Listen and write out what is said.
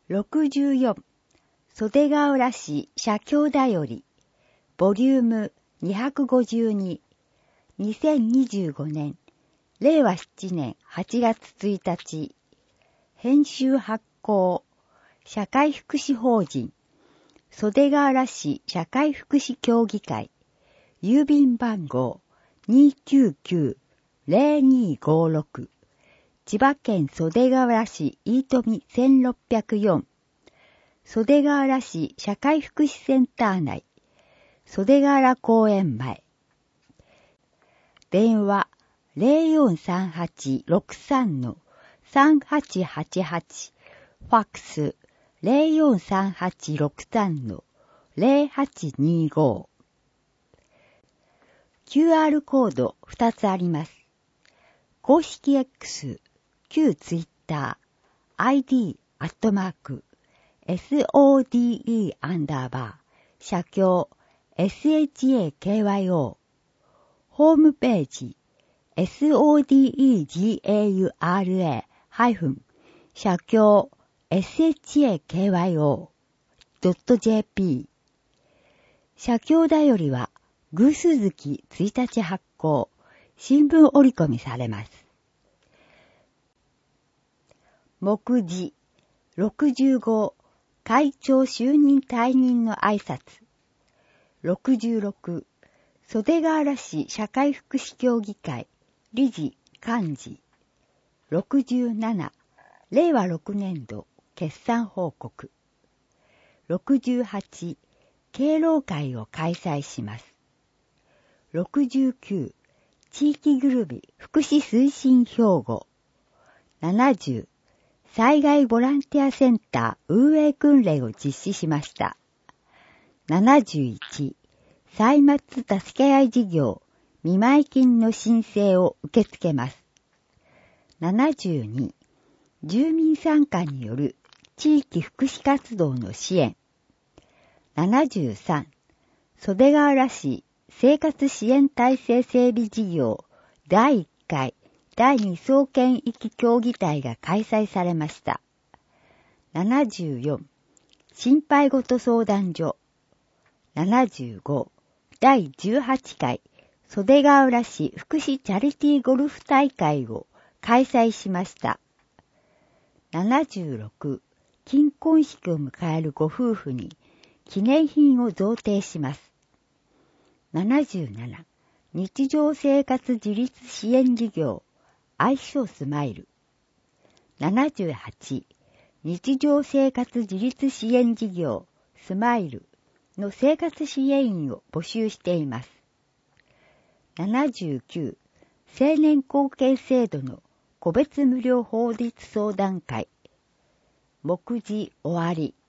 64袖ヶ浦市社協だよりボリューム252 2025年令和7年8月1日編集発行社会福祉法人袖ヶ浦市社会福祉協議会郵便番号 299-0256 千葉県袖ヶ浦市飯富1604袖ヶ浦市社会福祉センター内袖ヶ浦公園前電話 043863-3888 ファックス 043863-0825 QR コード2つあります。公式 X、旧 Twitter、ID、SODE 社協 SHAKYO ホームページ SODEGAURA- 社協 SHAKYO.jp 社協だよりは偶数月1日発行、新聞折り込みされます。目次65会長就任退任の挨拶66袖ヶ浦市社会福祉協議会理事幹事67令和6年度決算報告68敬老会を開催します。69地域ぐるみ福祉推進兵庫70災害ボランティアセンター運営訓練を実施しました。71歳末助け合い事業見舞い金の申請を受け付けます。72住民参加による地域福祉活動の支援73袖ヶ浦市生活支援体制整備事業第1回第2総研域協議体が開催されました。74心配ごと相談所75第18回袖ヶ浦市福祉チャリティーゴルフ大会を開催しました。76金婚式を迎えるご夫婦に記念品を贈呈します。77日常生活自立支援事業愛称スマイル78日常生活自立支援事業スマイルの生活支援員を募集しています。79青年後継制度の個別無料法律相談会目次終わり